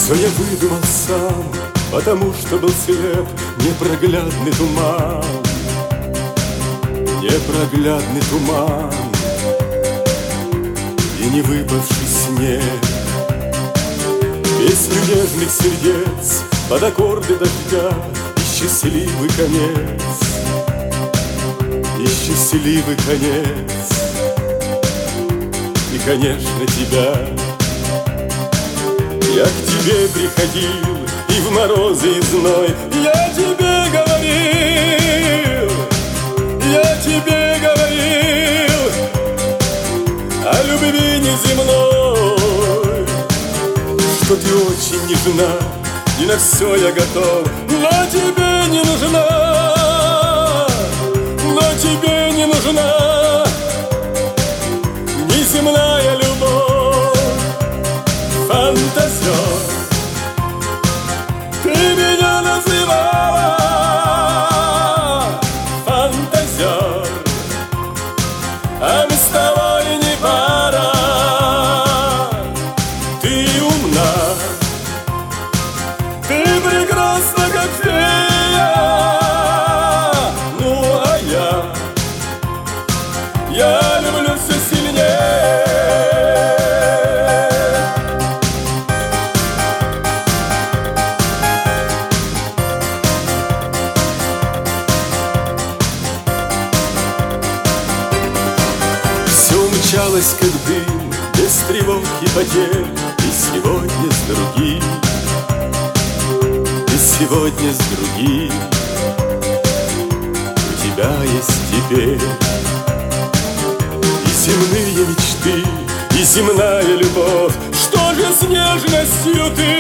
Все я выдумал сам, потому что был слеп непроглядный туман. Непроглядный туман и не выпавший снег. Песню нежных сердец под аккорды дождя и счастливый конец, и счастливый конец, и, конечно, тебя. Я к тебе приходил и в морозы и зной я тебе говорил, я тебе говорил о любви неземной, что ты очень нежна, и на все я готов, но тебе не нужна, но тебе не нужна неземная любовь. Фантазер, ты меня называла фантазер, а мы с тобой не пара. Ты умна, ты прекрасна, как фея, ну а я люблю все сильнее. Мчалась, как дым, без тревог и потерь, и сегодня с другим, и сегодня с другим у тебя есть теперь и земные мечты, и земная любовь. Что же с нежностью ты